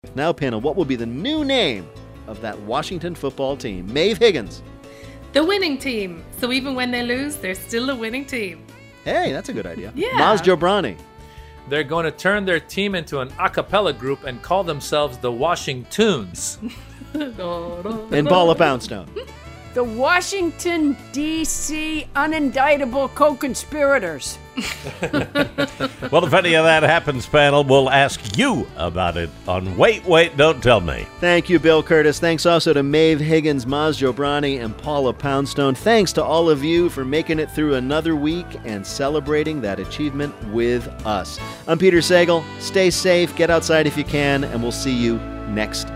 Now, panel, what will be the new name of that Washington football team? Maeve Higgins. The winning team. So even when they lose, they're still a winning team. Hey, that's a good idea. Yeah. Maz Jobrani. They're going to turn their team into an a cappella group and call themselves the Washingtons. And Paula Poundstone. The Washington, D.C. unindictable co-conspirators. Well, if any of that happens, panel, we'll ask you about it on Wait, Don't Tell Me. Thank you, Bill Curtis. Thanks also to Maeve Higgins, Maz Jobrani, and Paula Poundstone. Thanks to all of you for making it through another week and celebrating that achievement with us. I'm Peter Sagal. Stay safe, get outside if you can, and we'll see you next